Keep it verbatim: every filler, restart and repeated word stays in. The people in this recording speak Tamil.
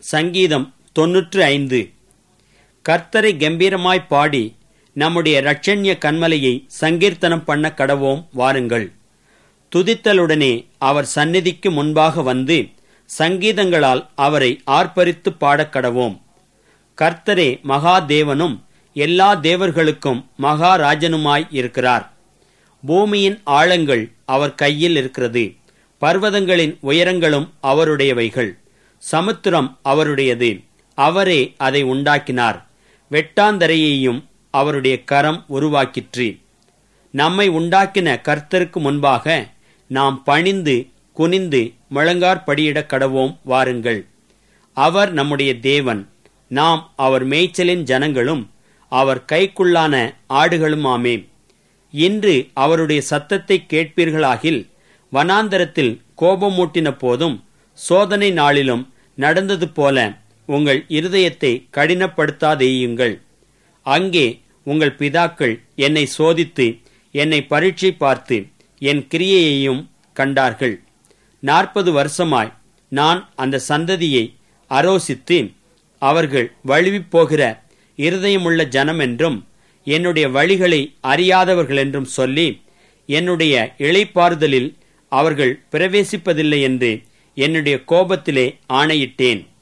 சங்கீதம் தொன்னூற்று ஐந்து. கர்த்தரை கம்பீரமாய் பாடி நம்முடைய இரட்சண்ய கன்மலையை சங்கீர்த்தனம் பண்ண கடவோம் வாருங்கள். துதித்தலுடனே அவர் சந்நிதிக்கு முன்பாக வந்து சங்கீதங்களால் அவரை ஆர்ப்பரித்து பாடக் கடவோம். கர்த்தரே மகாதேவனும் எல்லா தேவர்களுக்கும் மகாராஜனுமாய் இருக்கிறார். பூமியின் ஆழங்கள் அவர் கையில் இருக்கிறது. பர்வதங்களின் உயரங்களும் அவருடையவைகள். சமுத்திரம் அவருடையது. அவரே அதை உண்டாக்கினார். வெட்டாந்தரையையும் அவருடைய கரம் உருவாக்கிற்று. நம்மை உண்டாக்கின கர்த்தருக்கு முன்பாக நாம் பணிந்து குனிந்து முழங்காற்படியிடக் கடவோம் வாருங்கள். அவர் நம்முடைய தேவன். நாம் அவர் மேய்ச்சலின் ஜனங்களும் அவர் கைக்குள்ளான ஆடுகளுமாமே. இன்று அவருடைய சத்தத்தை கேட்பீர்களாகில் வனாந்தரத்தில் கோபமூட்டின போதும் சோதனை நாளிலும் நடந்தது போல உங்கள் இருதயத்தை கடினப்படுத்தாதேயுங்கள். அங்கே உங்கள் பிதாக்கள் என்னை சோதித்து என்னை பரீட்சை பார்த்து என் கிரியையையும் கண்டார்கள். நாற்பது வருஷமாய் நான் அந்த சந்ததியை அரோசித்து அவர்கள் வழுவிப்போகிற இருதயமுள்ள ஜனம் என்றும் என்னுடைய வழிகளை அறியாதவர்களென்றும் சொல்லி என்னுடைய இளைப்பாறுதலில் அவர்கள் பிரவேசிப்பதில்லை என்று என்னுடைய கோபத்திலே ஆணையிட்டேன்.